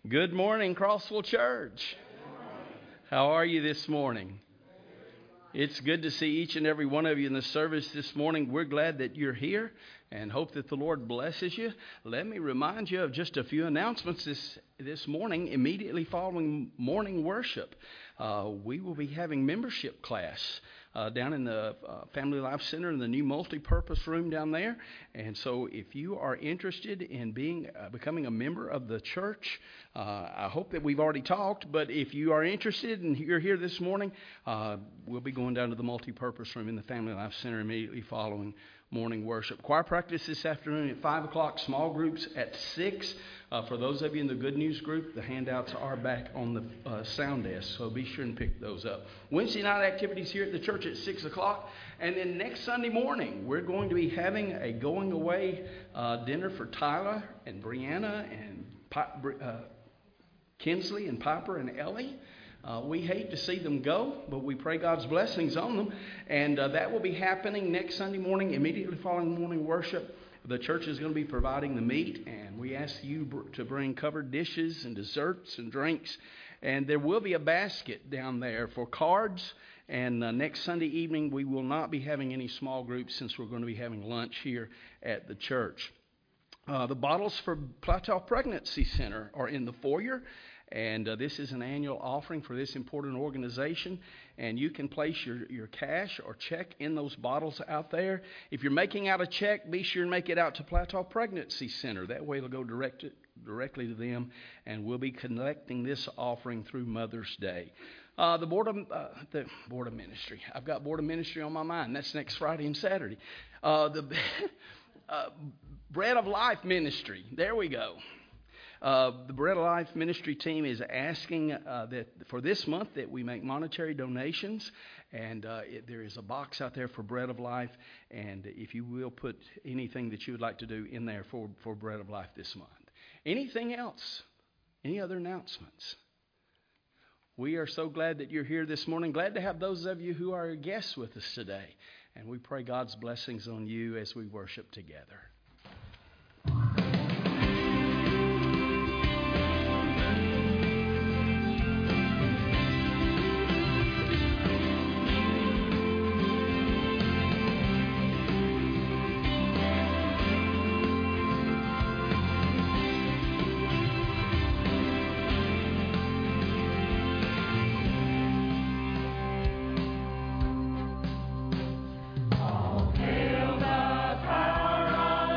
Good morning, Crossville Church. How are you this morning? It's good to see each and every one of you in the service this morning. We're glad that you're here and hope that the Lord blesses you. Let me remind you of just a few announcements this morning. Immediately following morning worship, we will be having membership class down in the Family Life Center in the new multi-purpose room down there. And so if you are interested in becoming a member of the church, I hope that we've already talked, but if you are interested and you're here this morning, we'll be going down to the multi-purpose room in the Family Life Center immediately following morning worship. Choir practice this afternoon at 5 o'clock, small groups at 6. For those of you in the Good News group, the handouts are back on the sound desk, so be sure and pick those up. Wednesday night activities here at the church at 6 o'clock. And then next Sunday morning, we're going to be having a going away dinner for Tyler and Brianna and Kinsley and Piper and Ellie. We hate to see them go, but we pray God's blessings on them. And that will be happening next Sunday morning, immediately following morning worship. The church is going to be providing the meat, and we ask you to bring covered dishes and desserts and drinks. And there will be a basket down there for cards. And next Sunday evening, we will not be having any small groups since we're going to be having lunch here at the church. The bottles for Plateau Pregnancy Center are in the foyer. And this is an annual offering for this important organization. And you can place your cash or check in those bottles out there. If you're making out a check, be sure and make it out to Plateau Pregnancy Center. That way it'll go directly to them. And we'll be collecting this offering through Mother's Day. The Board of Ministry. I've got Board of Ministry on my mind. That's next Friday and Saturday. The Bread of Life Ministry. There we go. The Bread of Life ministry team is asking that for this month that we make monetary donations, and there is a box out there for Bread of Life, and if you will put anything that you would like to do in there for Bread of Life this month. Anything else? Any other announcements? We are so glad that you're here this morning. Glad to have those of you who are guests with us today, and we pray God's blessings on you as we worship together. All hail the power of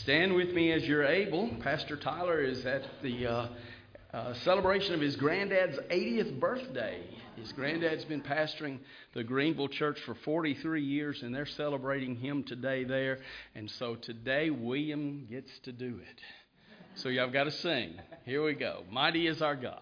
Stand with me as you're able. Pastor Tyler is at the celebration of his granddad's 80th birthday. His granddad's been pastoring the Greenville Church for 43 years, and they're celebrating him today there. And so today, William gets to do it. So y'all got to sing. Here we go. Mighty is our God.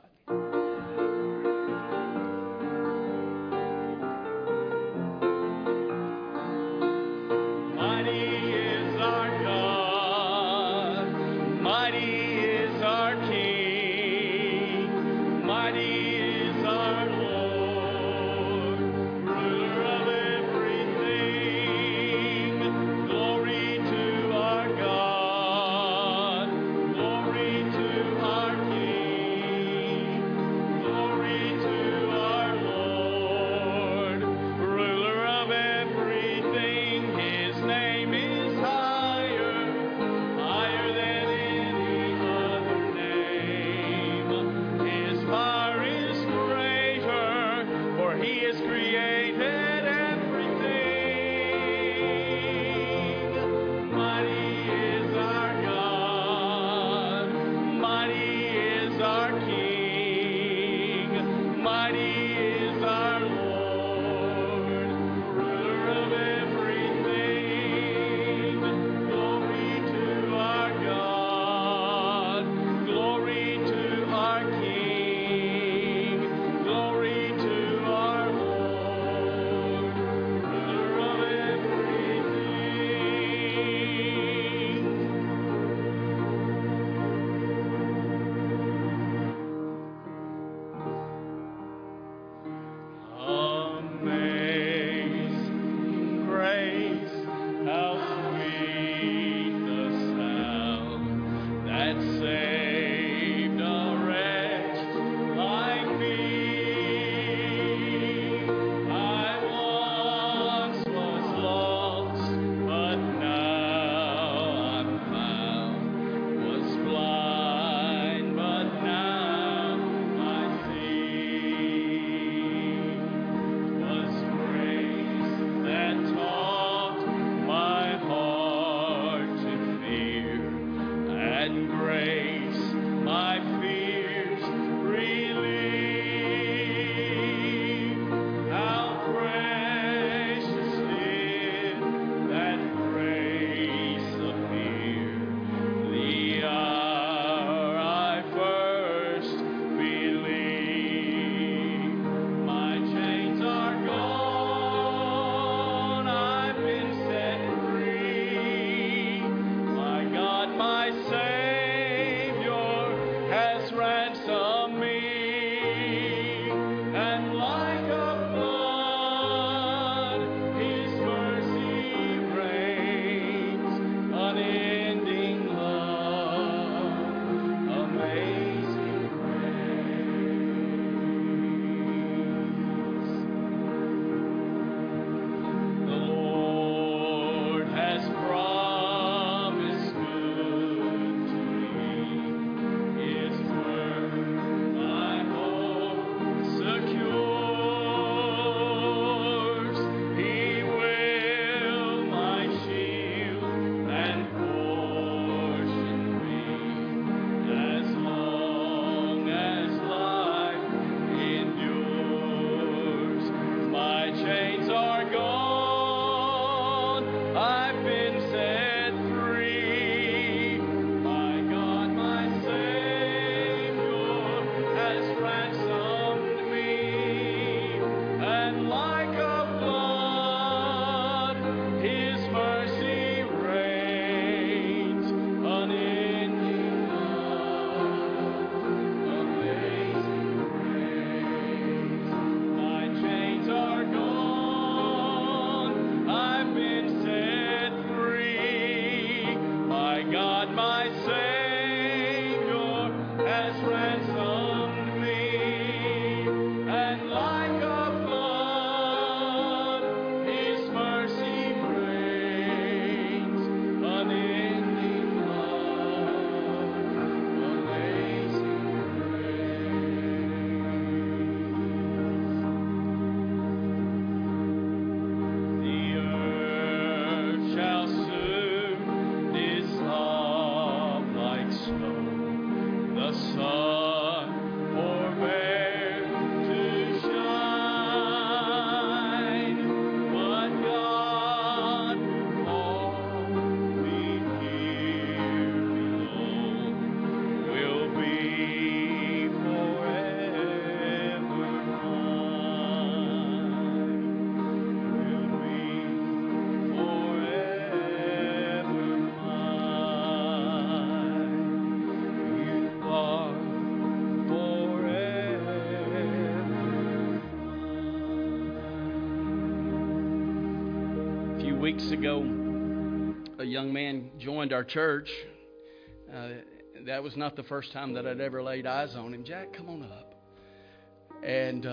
weeks ago, a young man joined our church. That was not the first time that I'd ever laid eyes on him. Jack, come on up. And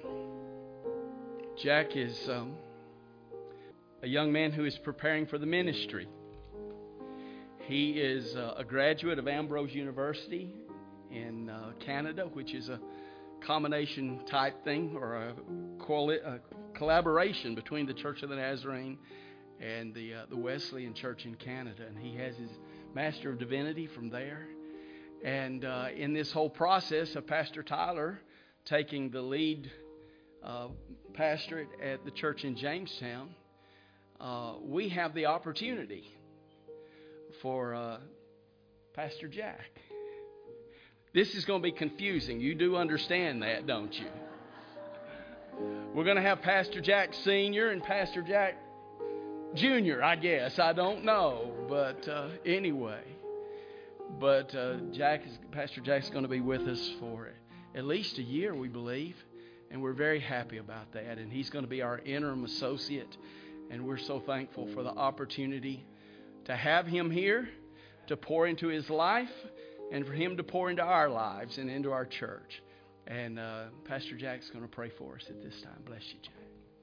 Jack is a young man who is preparing for the ministry. He is a graduate of Ambrose University in Canada, which is a combination type thing, or a collaboration between the Church of the Nazarene and the Wesleyan Church in Canada. And he has his Master of Divinity from there. And in this whole process of Pastor Tyler taking the lead pastorate at the church in Jamestown, we have the opportunity for Pastor Jack. This is going to be confusing. You do understand that, don't you? We're going to have Pastor Jack Sr. and Pastor Jack Jr., I guess. I don't know. But anyway. But Pastor Jack's going to be with us for at least a year, we believe. And we're very happy about that. And he's going to be our interim associate. And we're so thankful for the opportunity to have him here, to pour into his life, and for him to pour into our lives and into our church. And Pastor Jack's going to pray for us at this time. Bless you, Jack.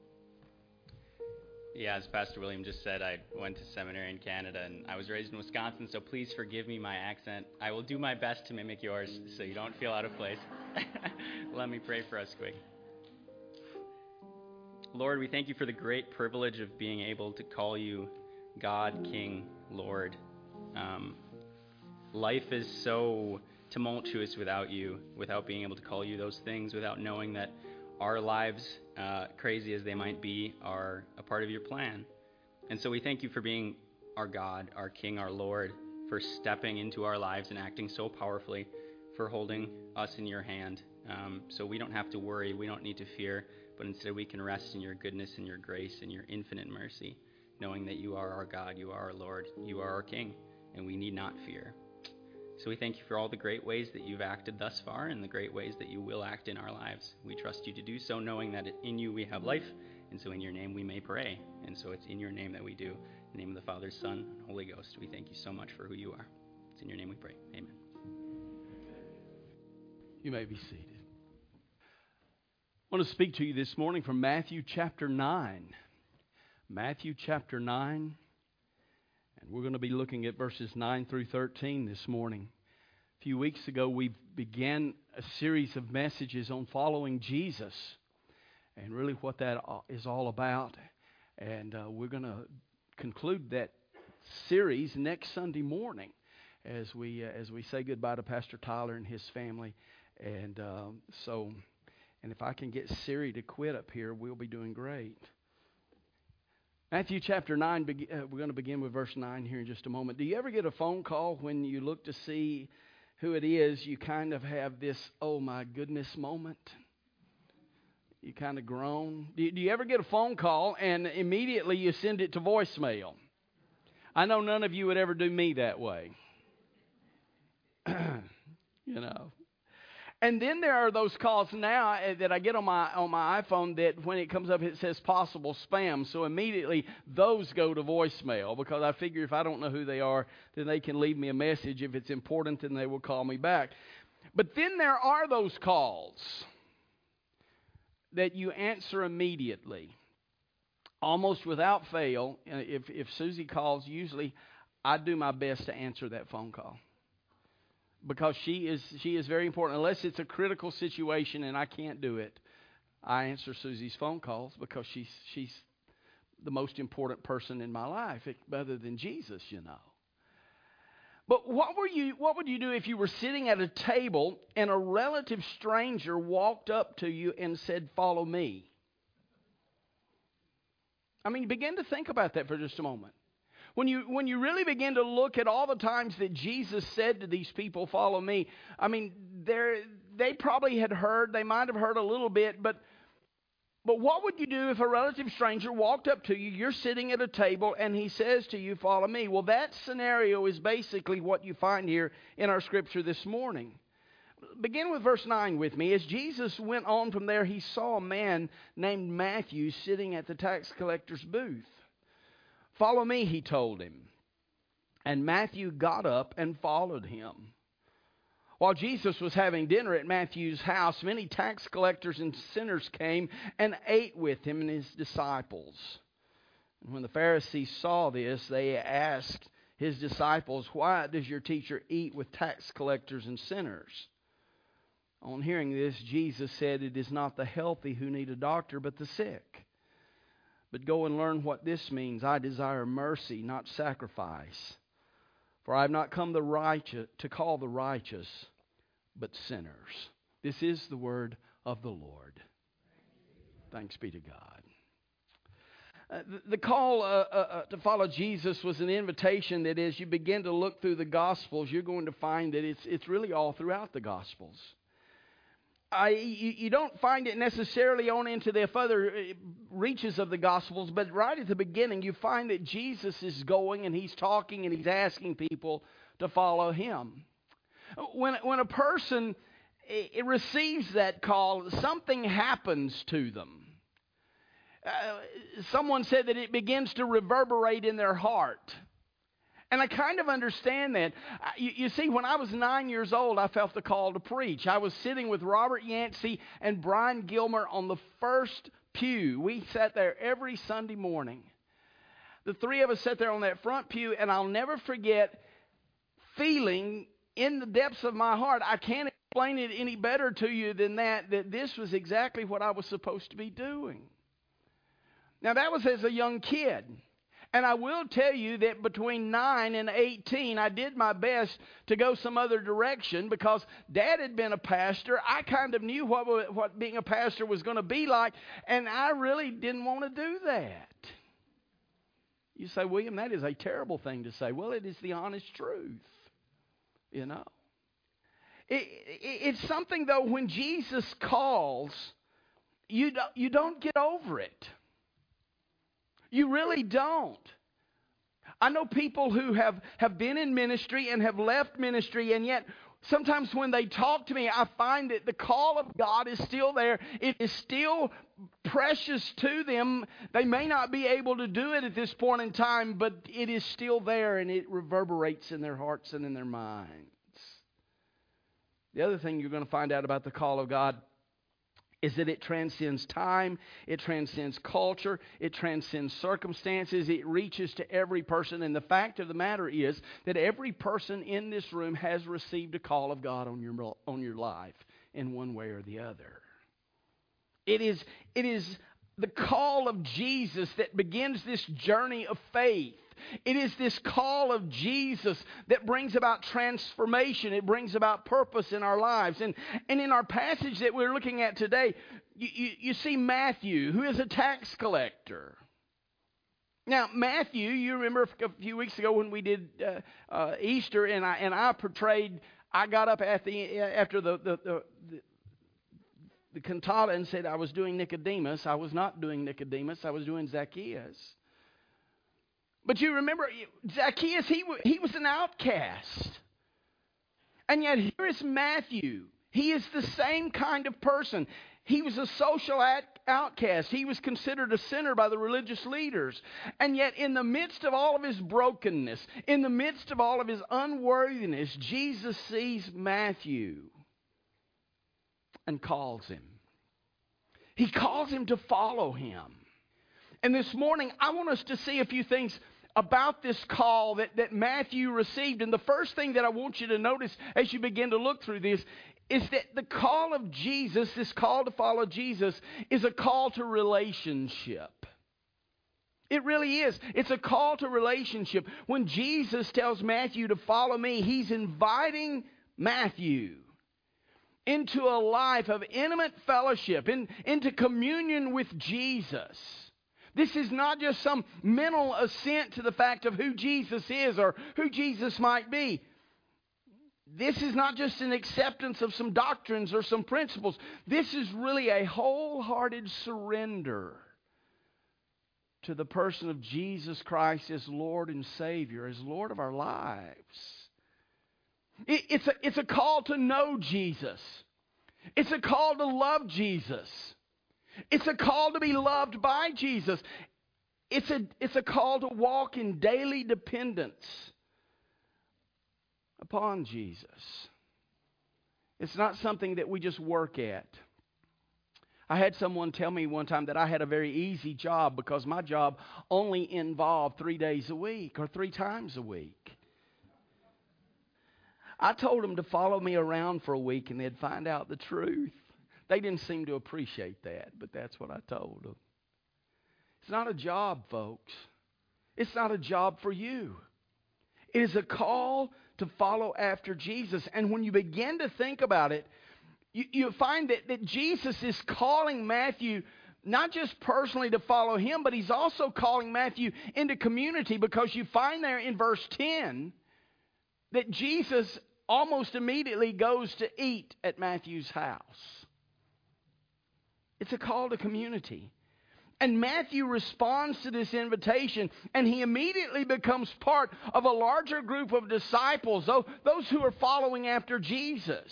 Yeah, as Pastor William just said, I went to seminary in Canada, and I was raised in Wisconsin, so please forgive me my accent. I will do my best to mimic yours so you don't feel out of place. Let me pray for us quick. Lord, we thank you for the great privilege of being able to call you God, King, Lord. Life is so tumultuous without you, without being able to call you those things, without knowing that our lives, crazy as they might be, are a part of your plan. And so we thank you for being our God, our King, our Lord, for stepping into our lives and acting so powerfully, for holding us in your hand. So we don't have to worry, we don't need to fear, but instead we can rest in your goodness and your grace and your infinite mercy, knowing that you are our God, you are our Lord, you are our King, and we need not fear. So we thank you for all the great ways that you've acted thus far and the great ways that you will act in our lives. We trust you to do so, knowing that in you we have life, and so in your name we may pray. And so it's in your name that we do. In the name of the Father, Son, and Holy Ghost, we thank you so much for who you are. It's in your name we pray. Amen. You may be seated. I want to speak to you this morning from Matthew chapter 9. Matthew chapter 9. And we're going to be looking at verses 9 through 13 this morning. A few weeks ago, we began a series of messages on following Jesus and really what that is all about. And we're going to conclude that series next Sunday morning as we say goodbye to Pastor Tyler and his family. And and if I can get Siri to quit up here, we'll be doing great. Matthew chapter 9, we're going to begin with verse 9 here in just a moment. Do you ever get a phone call when you look to see who it is, you kind of have this, oh my goodness moment? You kind of groan. Do you ever get a phone call and immediately you send it to voicemail? I know none of you would ever do me that way. You know. And then there are those calls now that I get on my iPhone that when it comes up it says possible spam. So immediately those go to voicemail because I figure if I don't know who they are, then they can leave me a message. If it's important, then they will call me back. But then there are those calls that you answer immediately, almost without fail. If Susie calls, usually I do my best to answer that phone call. Because she is very important. Unless it's a critical situation and I can't do it, I answer Susie's phone calls because she's the most important person in my life, other than Jesus, you know. But what would you do if you were sitting at a table and a relative stranger walked up to you and said, "Follow me"? I mean, begin to think about that for just a moment. When you really begin to look at all the times that Jesus said to these people, "Follow me," I mean, they probably had heard, they might have heard a little bit, but what would you do if a relative stranger walked up to you, you're sitting at a table, and he says to you, "Follow me"? Well, that scenario is basically what you find here in our scripture this morning. Begin with verse 9 with me. As Jesus went on from there, he saw a man named Matthew sitting at the tax collector's booth. "Follow me," he told him. And Matthew got up and followed him. While Jesus was having dinner at Matthew's house, many tax collectors and sinners came and ate with him and his disciples. And when the Pharisees saw this, they asked his disciples, "Why does your teacher eat with tax collectors and sinners?" On hearing this, Jesus said, "It is not the healthy who need a doctor, but the sick. But go and learn what this means. I desire mercy, not sacrifice. For I have not come to call the righteous, but sinners." This is the word of the Lord. Thanks be to God. The call to follow Jesus was an invitation that as you begin to look through the Gospels, you're going to find that it's really all throughout the Gospels. You don't find it necessarily on into the further reaches of the Gospels, but right at the beginning you find that Jesus is going and he's talking and he's asking people to follow him. When a person receives that call, something happens to them. Someone said that it begins to reverberate in their heart. And I kind of understand that. You see, when I was 9 years old, I felt the call to preach. I was sitting with Robert Yancey and Brian Gilmer on the first pew. We sat there every Sunday morning. The three of us sat there on that front pew, and I'll never forget feeling in the depths of my heart, I can't explain it any better to you than that this was exactly what I was supposed to be doing. Now, that was as a young kid. And I will tell you that between 9 and 18, I did my best to go some other direction because Dad had been a pastor. I kind of knew what being a pastor was going to be like, and I really didn't want to do that. You say, "William, that is a terrible thing to say." Well, it is the honest truth, you know. It's something, though, when Jesus calls, you don't get over it. You really don't. I know people who have been in ministry and have left ministry, and yet sometimes when they talk to me, I find that the call of God is still there. It is still precious to them. They may not be able to do it at this point in time, but it is still there, and it reverberates in their hearts and in their minds. The other thing you're going to find out about the call of God is that it transcends time, it transcends culture, it transcends circumstances, it reaches to every person. And the fact of the matter is that every person in this room has received a call of God on your life in one way or the other. It is the call of Jesus that begins this journey of faith. It is this call of Jesus that brings about transformation. It brings about purpose in our lives. And in our passage that we're looking at today, you see Matthew, who is a tax collector. Now, Matthew, you remember a few weeks ago when we did Easter, and I portrayed. I got up after the cantata and said I was doing Nicodemus. I was not doing Nicodemus. I was doing Zacchaeus. But you remember, Zacchaeus, he was an outcast. And yet here is Matthew. He is the same kind of person. He was a social outcast. He was considered a sinner by the religious leaders. And yet in the midst of all of his brokenness, in the midst of all of his unworthiness, Jesus sees Matthew and calls him. He calls him to follow him. And this morning, I want us to see a few things about this call that Matthew received. And the first thing that I want you to notice as you begin to look through this is that the call of Jesus, this call to follow Jesus, is a call to relationship. It really is. It's a call to relationship. When Jesus tells Matthew to follow me, he's inviting Matthew into a life of intimate fellowship, into communion with Jesus. This is not just some mental assent to the fact of who Jesus is or who Jesus might be. This is not just an acceptance of some doctrines or some principles. This is really a wholehearted surrender to the person of Jesus Christ as Lord and Savior, as Lord of our lives. It's a call to know Jesus. It's a call to love Jesus. It's a call to be loved by Jesus. It's a call to walk in daily dependence upon Jesus. It's not something that we just work at. I had someone tell me one time that I had a very easy job because my job only involved 3 days a week or 3 times a week. I told them to follow me around for a week and they'd find out the truth. They didn't seem to appreciate that, but that's what I told them. It's not a job, folks. It's not a job for you. It is a call to follow after Jesus. And when you begin to think about it, you find that Jesus is calling Matthew not just personally to follow him, but he's also calling Matthew into community, because you find there in verse 10 that Jesus almost immediately goes to eat at Matthew's house. It's a call to community. And Matthew responds to this invitation, and he immediately becomes part of a larger group of disciples, those who are following after Jesus.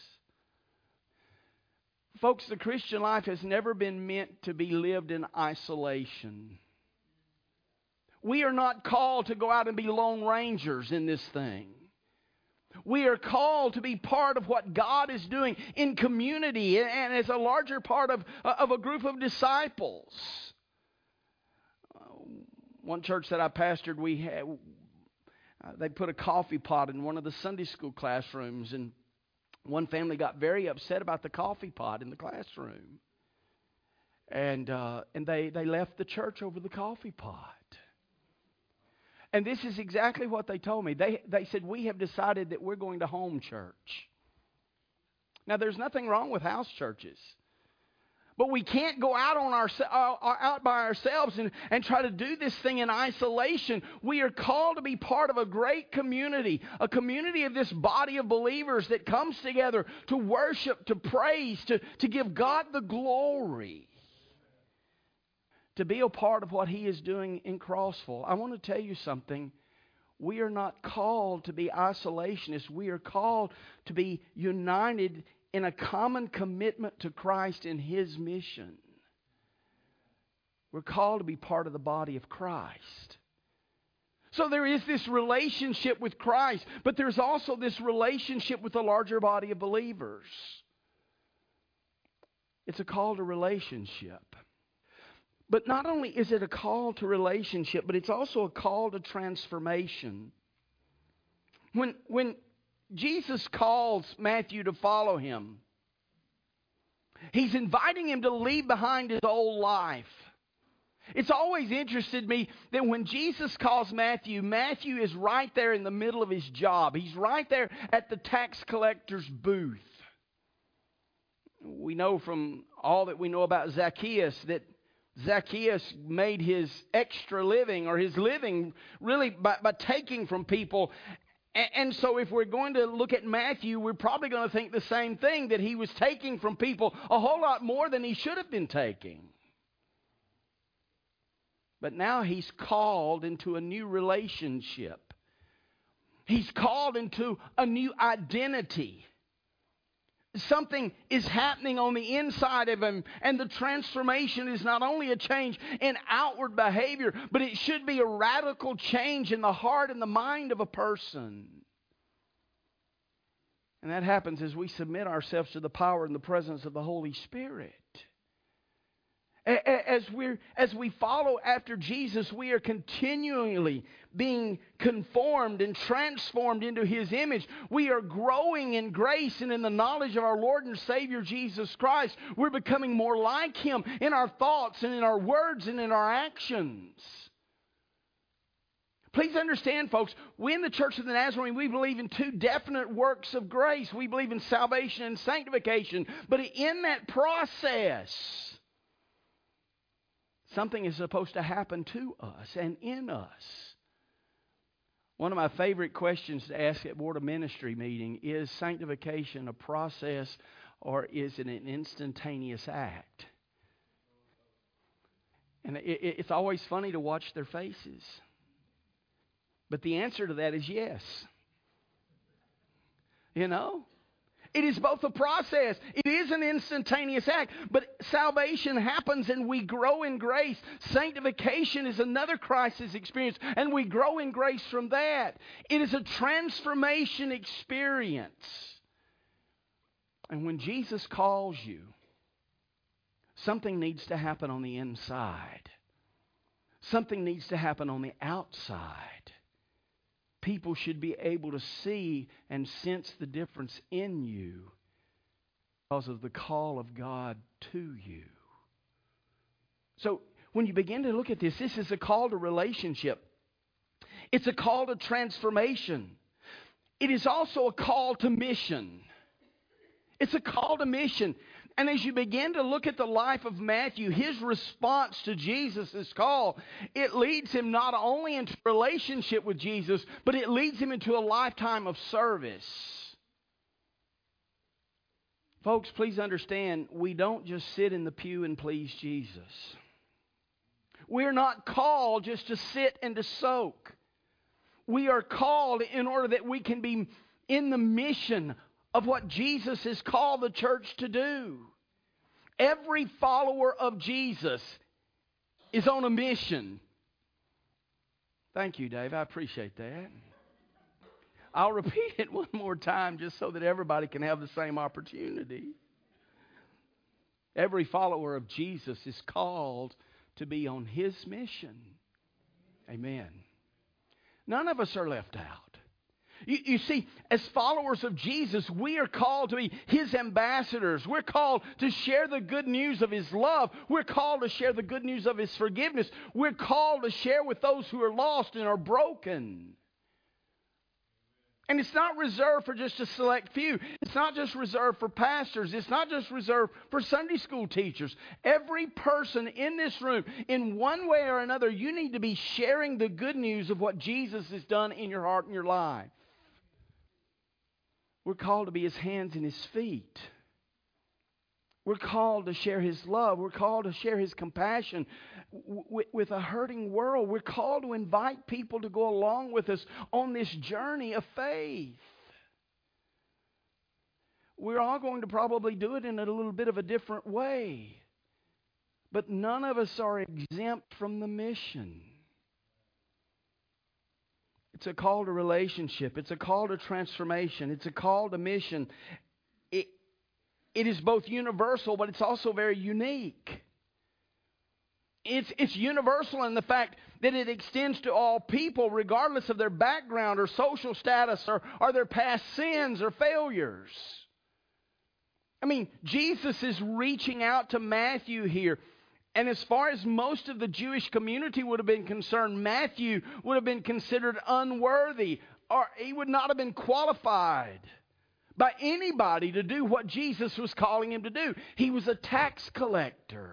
Folks, the Christian life has never been meant to be lived in isolation. We are not called to go out and be lone rangers in this thing. We are called to be part of what God is doing in community and as a larger part of a group of disciples. One church that I pastored, they put a coffee pot in one of the Sunday school classrooms, and one family got very upset about the coffee pot in the classroom. And they left the church over the coffee pot. And this is exactly what they told me. They said, we have decided that we're going to home church. Now, there's nothing wrong with house churches. But we can't go out out by ourselves and try to do this thing in isolation. We are called to be part of a great community, a community of this body of believers that comes together to worship, to praise, to give God the glory, to be a part of what He is doing in Crossville. I want to tell you something. We are not called to be isolationists. We are called to be united in a common commitment to Christ and His mission. We're called to be part of the body of Christ. So there is this relationship with Christ, but there's also this relationship with the larger body of believers. It's a call to relationship. But not only is it a call to relationship, but it's also a call to transformation. When Jesus calls Matthew to follow Him, He's inviting him to leave behind his old life. It's always interested me that when Jesus calls Matthew, Matthew is right there in the middle of his job. He's right there at the tax collector's booth. We know from all that we know about Zacchaeus that Zacchaeus made his extra living, or his living, really by taking from people. And so if we're going to look at Matthew, we're probably going to think the same thing, that he was taking from people a whole lot more than he should have been taking. But now he's called into a new relationship. He's called into a new identity. Something is happening on the inside of him, and the transformation is not only a change in outward behavior, but it should be a radical change in the heart and the mind of a person. And that happens as we submit ourselves to the power and the presence of the Holy Spirit. As we follow after Jesus, we are continually being conformed and transformed into His image. We are growing in grace and in the knowledge of our Lord and Savior Jesus Christ. We're becoming more like Him in our thoughts and in our words and in our actions. Please understand, folks, we in the Church of the Nazarene, we believe in 2 definite works of grace. We believe in salvation and sanctification. But in that process, something is supposed to happen to us and in us. One of my favorite questions to ask at Board of Ministry meeting: is sanctification a process, or is it an instantaneous act? And it's always funny to watch their faces. But the answer to that is yes. You know? It is both a process. It is an instantaneous act. But salvation happens and we grow in grace. Sanctification is another crisis experience, and we grow in grace from that. It is a transformation experience. And when Jesus calls you, something needs to happen on the inside. Something needs to happen on the outside. People should be able to see and sense the difference in you because of the call of God to you. So when you begin to look at this is a call to relationship. It's a call to transformation. It is also a call to mission. It's a call to mission. And as you begin to look at the life of Matthew, his response to Jesus' call, it leads him not only into a relationship with Jesus, but it leads him into a lifetime of service. Folks, please understand, we don't just sit in the pew and please Jesus. We're not called just to sit and to soak. We are called in order that we can be in the mission of what Jesus has called the church to do. Every follower of Jesus is on a mission. Thank you, Dave. I appreciate that. I'll repeat it one more time just so that everybody can have the same opportunity. Every follower of Jesus is called to be on His mission. Amen. None of us are left out. You see, as followers of Jesus, we are called to be His ambassadors. We're called to share the good news of His love. We're called to share the good news of His forgiveness. We're called to share with those who are lost and are broken. And it's not reserved for just a select few. It's not just reserved for pastors. It's not just reserved for Sunday school teachers. Every person in this room, in one way or another, you need to be sharing the good news of what Jesus has done in your heart and your life. We're called to be His hands and His feet. We're called to share His love. We're called to share His compassion with a hurting world. We're called to invite people to go along with us on this journey of faith. We're all going to probably do it in a little bit of a different way. But none of us are exempt from the mission. It's a call to relationship. It's a call to transformation. It's a call to mission. It is both universal, but it's also very unique. It's universal in the fact that it extends to all people, regardless of their background or social status or their past sins or failures. I mean, Jesus is reaching out to Matthew here. And as far as most of the Jewish community would have been concerned, Matthew would have been considered unworthy, or he would not have been qualified by anybody to do what Jesus was calling him to do. He was a tax collector.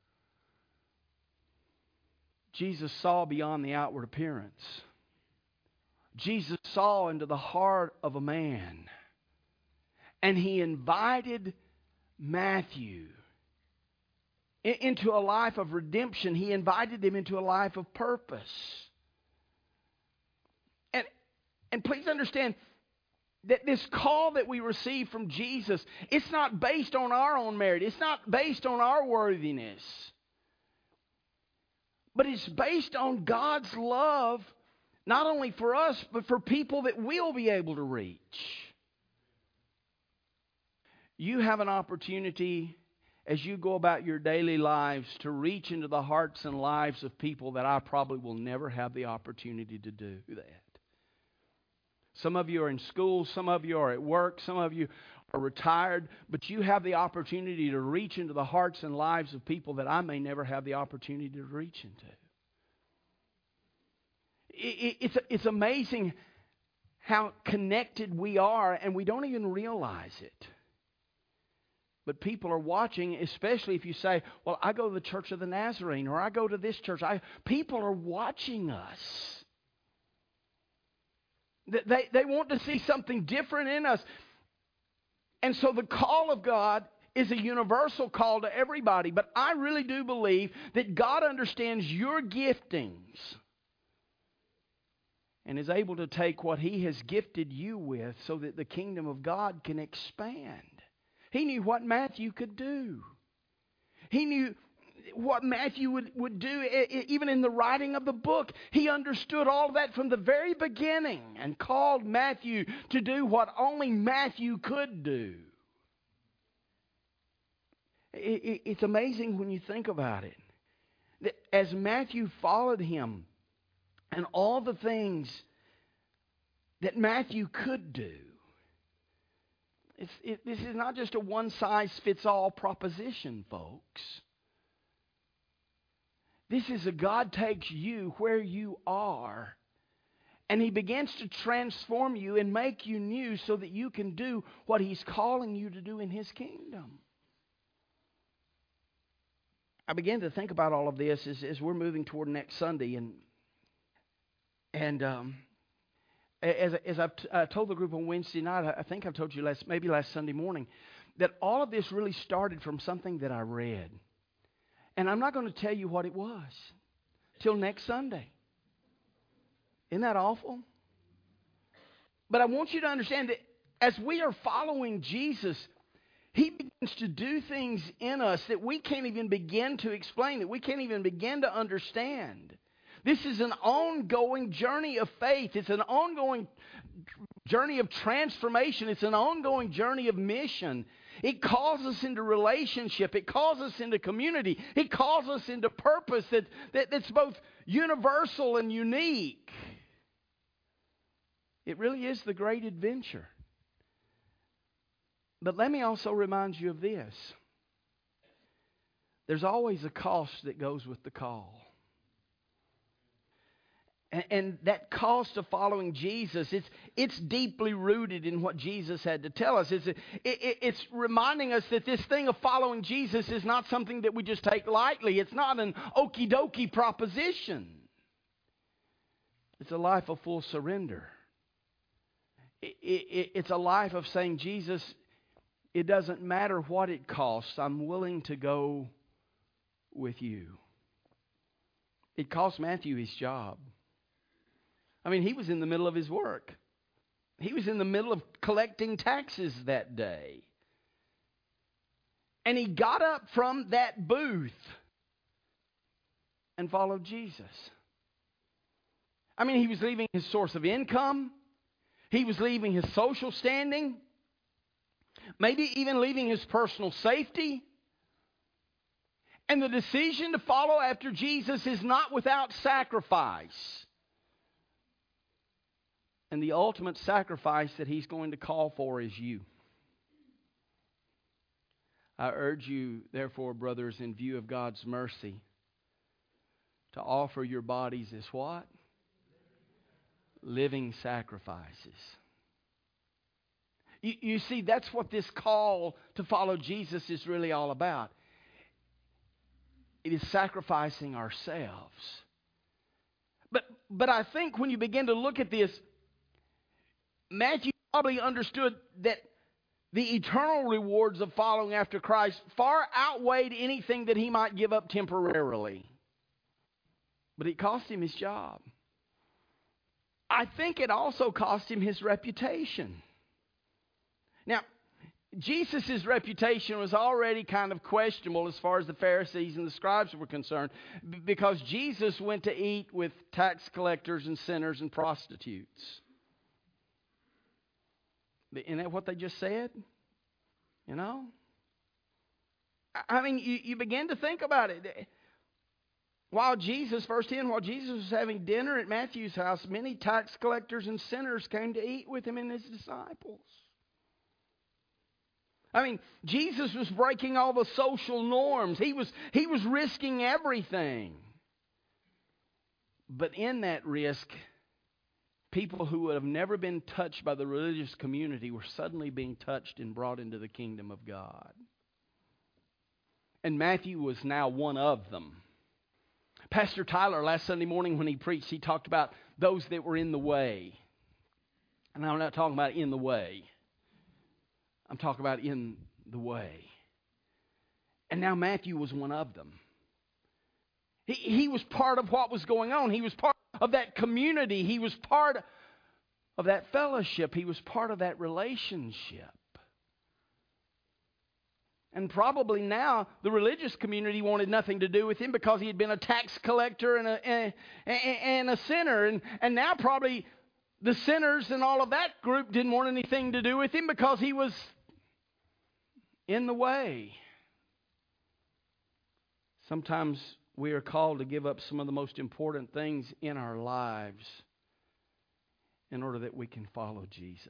Jesus saw beyond the outward appearance. Jesus saw into the heart of a man. And He invited Matthew into a life of redemption. He invited him into a life of purpose. And please understand that this call that we receive from Jesus, it's not based on our own merit. It's not based on our worthiness. But it's based on God's love, not only for us, but for people that we'll be able to reach. You have an opportunity as you go about your daily lives to reach into the hearts and lives of people that I probably will never have the opportunity to do that. Some of you are in school, some of you are at work, some of you are retired, but you have the opportunity to reach into the hearts and lives of people that I may never have the opportunity to reach into. It's amazing how connected we are, and we don't even realize it. But people are watching, especially if you say, well, I go to the Church of the Nazarene, or I go to this church. People are watching us. They want to see something different in us. And so the call of God is a universal call to everybody. But I really do believe that God understands your giftings. and is able to take what He has gifted you with so that the kingdom of God can expand. He knew what Matthew could do. He knew what Matthew would do even in the writing of the book. He understood all that from the very beginning and called Matthew to do what only Matthew could do. It's amazing when you think about it. That as Matthew followed Him and all the things that Matthew could do, this is not just a one-size-fits-all proposition, folks. This is a God takes you where you are, and He begins to transform you and make you new so that you can do what He's calling you to do in His kingdom. I began to think about all of this as we're moving toward next Sunday, and as I've told the group on Wednesday night, I think I've told you maybe last Sunday morning, that all of this really started from something that I read. And I'm not going to tell you what it was till next Sunday. Isn't that awful? But I want you to understand that as we are following Jesus, He begins to do things in us that we can't even begin to explain, that we can't even begin to understand. This is an ongoing journey of faith. It's an ongoing journey of transformation. It's an ongoing journey of mission. It calls us into relationship. It calls us into community. It calls us into purpose that's both universal and unique. It really is the great adventure. But let me also remind you of this. There's always a cost that goes with the call. And that cost of following Jesus, it's deeply rooted in what Jesus had to tell us. It's reminding us that this thing of following Jesus is not something that we just take lightly. It's not an okie dokie proposition. It's a life of full surrender. It's a life of saying, Jesus, it doesn't matter what it costs. I'm willing to go with you. It cost Matthew his job. I mean, he was in the middle of his work. He was in the middle of collecting taxes that day. And he got up from that booth and followed Jesus. I mean, he was leaving his source of income. He was leaving his social standing. Maybe even leaving his personal safety. And the decision to follow after Jesus is not without sacrifice. And the ultimate sacrifice that He's going to call for is you. I urge you, therefore, brothers, in view of God's mercy, to offer your bodies as what? Living sacrifices. You see, that's what this call to follow Jesus is really all about. It is sacrificing ourselves. But I think when you begin to look at this, Matthew probably understood that the eternal rewards of following after Christ far outweighed anything that he might give up temporarily. But it cost him his job. I think it also cost him his reputation. Now, Jesus' reputation was already kind of questionable as far as the Pharisees and the scribes were concerned, because Jesus went to eat with tax collectors and sinners and prostitutes. Isn't that what they just said? You know? I mean, you begin to think about it. While Jesus was having dinner at Matthew's house, many tax collectors and sinners came to eat with him and his disciples. I mean, Jesus was breaking all the social norms. He was risking everything. But in that risk, people who would have never been touched by the religious community were suddenly being touched and brought into the kingdom of God. And Matthew was now one of them. Pastor Tyler, last Sunday morning when he preached, he talked about those that were in the way. And I'm not talking about in the way. I'm talking about in the way. And now Matthew was one of them. He was part of what was going on. He was part of of that community. He was part of that fellowship. He was part of that relationship. And probably now the religious community wanted nothing to do with him because he had been a tax collector and a sinner. And now probably the sinners and all of that group didn't want anything to do with him because he was in the way. Sometimes we are called to give up some of the most important things in our lives in order that we can follow Jesus.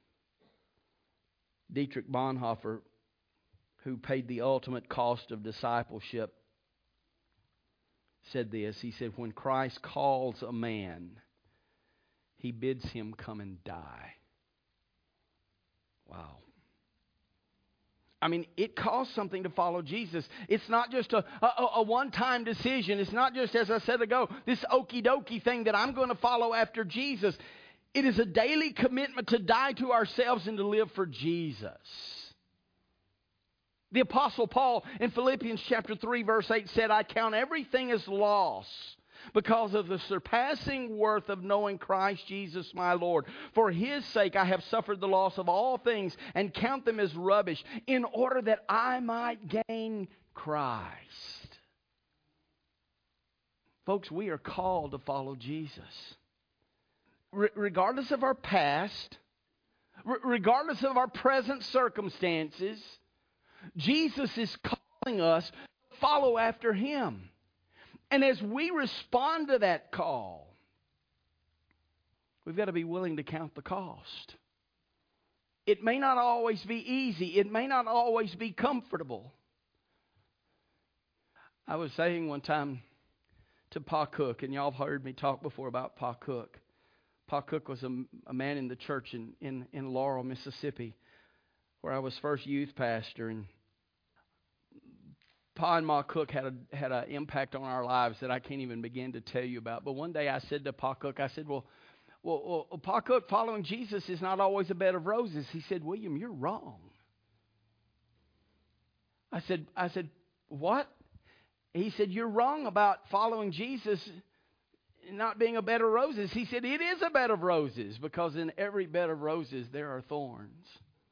Dietrich Bonhoeffer, who paid the ultimate cost of discipleship, said this. He said, when Christ calls a man, he bids him come and die. Wow. I mean, it costs something to follow Jesus. It's not just a one-time decision. It's not just, as I said ago, this okie-dokie thing that I'm going to follow after Jesus. It is a daily commitment to die to ourselves and to live for Jesus. The Apostle Paul in Philippians chapter 3 verse 8 said, I count everything as loss because of the surpassing worth of knowing Christ Jesus my Lord. For His sake I have suffered the loss of all things and count them as rubbish in order that I might gain Christ. Folks, we are called to follow Jesus. Regardless of our past, regardless of our present circumstances, Jesus is calling us to follow after Him. And as we respond to that call, we've got to be willing to count the cost. It may not always be easy. It may not always be comfortable. I was saying one time to Pa Cook, and y'all have heard me talk before about Pa Cook. Pa Cook was a man in the church in Laurel, Mississippi, where I was first youth pastor, and Pa and Ma Cook had an impact on our lives that I can't even begin to tell you about. But one day I said to Pa Cook, I said, well, Pa Cook, following Jesus is not always a bed of roses. He said, William, you're wrong. I said, what? He said, you're wrong about following Jesus not being a bed of roses. He said, it is a bed of roses because in every bed of roses there are thorns.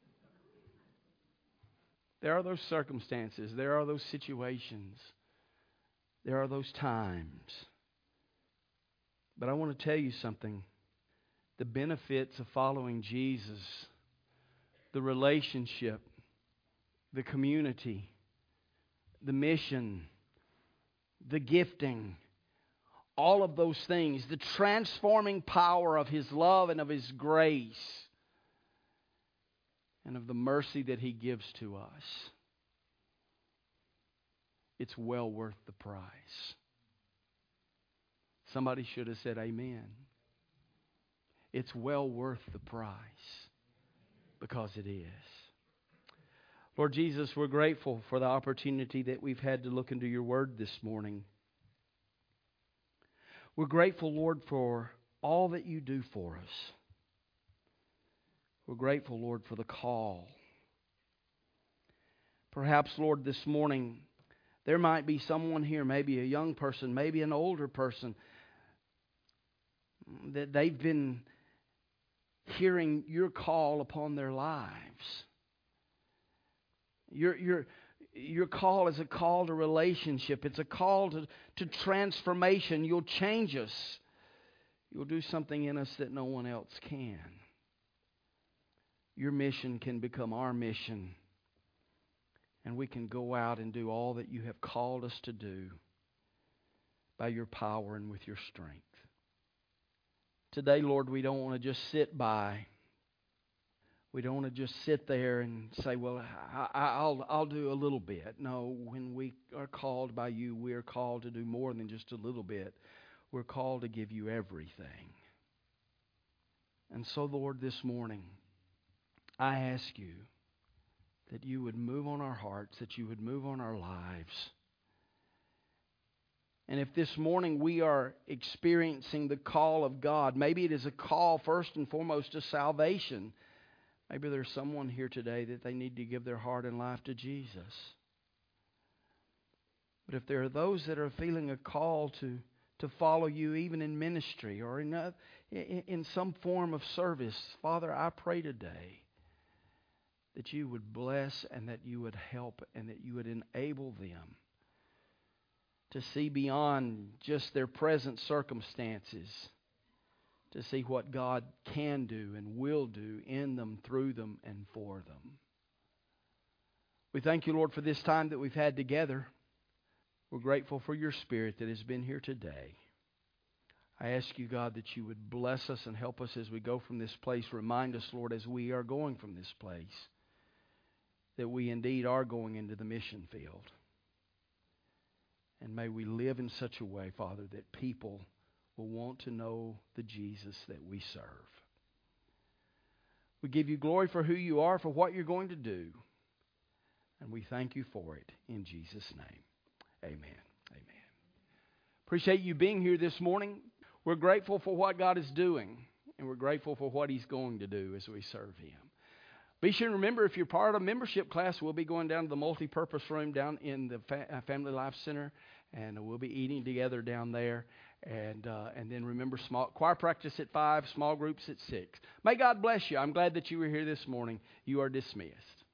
There are those circumstances. There are those situations. There are those times. But I want to tell you something. The benefits of following Jesus, the relationship, the community, the mission, the gifting, all of those things, the transforming power of His love and of His grace, and of the mercy that He gives to us. It's well worth the price. Somebody should have said amen. It's well worth the price because it is. Lord Jesus, we're grateful for the opportunity that we've had to look into Your Word this morning. We're grateful, Lord, for all that You do for us. We're grateful, Lord, for the call. Perhaps, Lord, this morning, there might be someone here, maybe a young person, maybe an older person, that they've been hearing Your call upon their lives. Your call is a call to relationship. It's a call to transformation. You'll change us. You'll do something in us that no one else can. Your mission can become our mission. And we can go out and do all that You have called us to do by Your power and with Your strength. Today, Lord, we don't want to just sit by. We don't want to just sit there and say, well, I'll do a little bit. No, when we are called by You, we are called to do more than just a little bit. We're called to give You everything. And so, Lord, this morning, I ask You that You would move on our hearts, that You would move on our lives. And if this morning we are experiencing the call of God, maybe it is a call first and foremost to salvation. Maybe there's someone here today that they need to give their heart and life to Jesus. But if there are those that are feeling a call to to follow you even in ministry or in some form of service. Father, I pray today that you would bless and that you would help and that you would enable them to see beyond just their present circumstances, to see what God can do and will do in them, through them, and for them. We thank you, Lord, for this time that we've had together. We're grateful for your Spirit that has been here today. I ask you, God, that you would bless us and help us as we go from this place. Remind us, Lord, as we are going from this place, that we indeed are going into the mission field. And may we live in such a way, Father, that people will want to know the Jesus that we serve. We give you glory for who you are, for what you're going to do. And we thank you for it in Jesus' name. Amen. Amen. Appreciate you being here this morning. We're grateful for what God is doing, and we're grateful for what He's going to do as we serve Him. Be sure to remember, if you're part of a membership class, we'll be going down to the multi-purpose room down in the Family Life Center, and we'll be eating together down there. And then remember, choir practice at 5, small groups at 6. May God bless you. I'm glad that you were here this morning. You are dismissed.